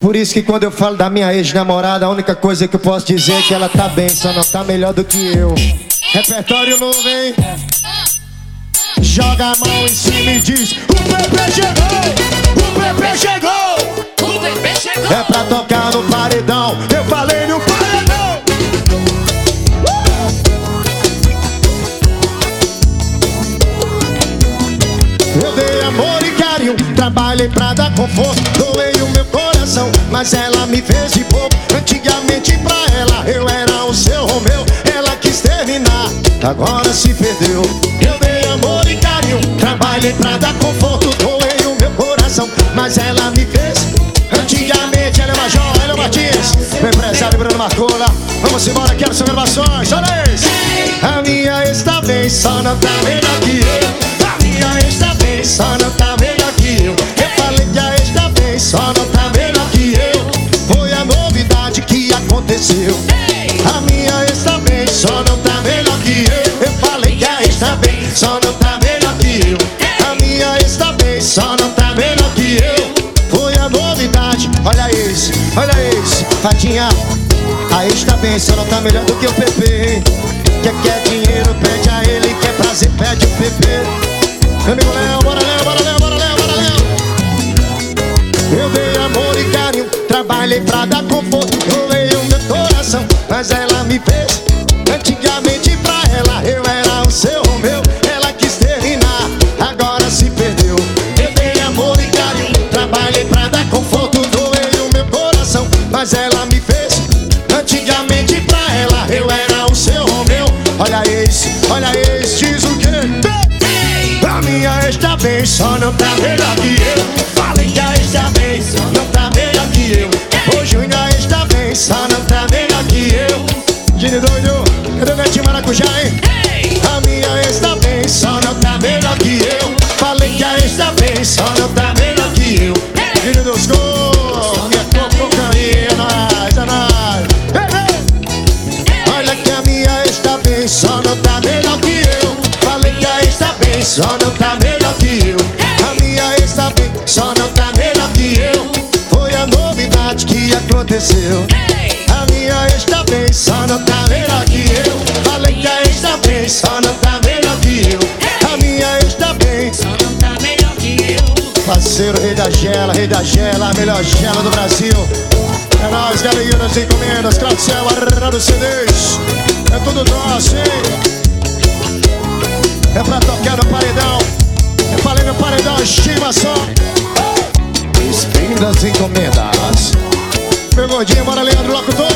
Por isso que quando eu falo da minha ex-namorada, a única coisa que eu posso dizer é que ela tá bem, só não tá melhor do que eu. Repertório novo, hein? Joga a mão em cima e diz: o Pepe chegou! O Pepe chegou! O Pepe chegou! É pra tocar no paredão, eu falei no paredão! Eu dei amor e carinho, trabalhei pra dar conforto, doei o meu coração, mas ela me fez de bobo. Antigamente pra ela eu era o seu Romeu, ela quis terminar, agora se perdeu. Eu dei amor e carinho, trabalhei pra dar conforto, doei o meu coração, mas ela me fez. Antigamente ela é Major, ela é Martins, meu empresário Bruno Marcola. Vamos embora, quero são gravações, olha isso. A minha ex tá bem, só não tá melhor que eu. A minha ex tá bem, só não tá melhor que eu. Eu falei que a ex tá bem, só não tá melhor que eu. Foi a novidade que aconteceu. A minha ex tá bem, só não tá melhor que eu. Eu falei que a ex tá bem, só não tá melhor que eu. A minha ex tá bem, só não tá melhor que eu. Foi a novidade, olha esse, Fatinha. A ex tá bem, só não tá melhor do que o Pepe. Quer dinheiro, pede a ele. Quer prazer, pede o Pepe. Meu amigo Léo, bora Léo, bora Léo, bora Léo, bora Léo. Eu dei amor e carinho, trabalhei pra dar conforto, doei o meu coração, mas ela me fez. Antigamente pra ela eu era o seu Romeu, ela quis terminar, agora se perdeu. Eu dei amor e carinho, trabalhei pra dar conforto, doei o meu coração, mas ela me fez. Antigamente pra ela eu era o seu Romeu. Olha esse, diz o quê? A minha ex tá bem, só não tá melhor que eu. Falei que a ex tá bem, só não tá melhor que eu. Ô Júnior, a ex tá bem, só não tá melhor que eu. Gini doido, cadê o Netinho Maracujá, hein? A minha ex tá bem, só não tá melhor que eu. Falei que a ex tá bem, só não tá melhor que eu. Gini dos gols, minha cocaína, é nóis. Olha que a minha ex tá bem, só não tá melhor que eu. Falei que a ex tá bem, só não tá melhor que eu. A minha ex tá bem, só não tá melhor que eu. Foi a novidade que aconteceu. A minha ex tá bem, só não tá melhor que eu. Falei que a ex tá bem, só não tá melhor que eu. A minha ex tá bem, Só não tá melhor que eu. parceiro, rei da gela, a melhor gela do Brasil. É nóis, galerinha das encomendas, Cracel, Arrado CDs. É tudo nosso, hein? É pra tocar no paredão. Eu falei no paredão, estimação. Espinho das encomendas. Meu gordinho, bora Leandro, locutor.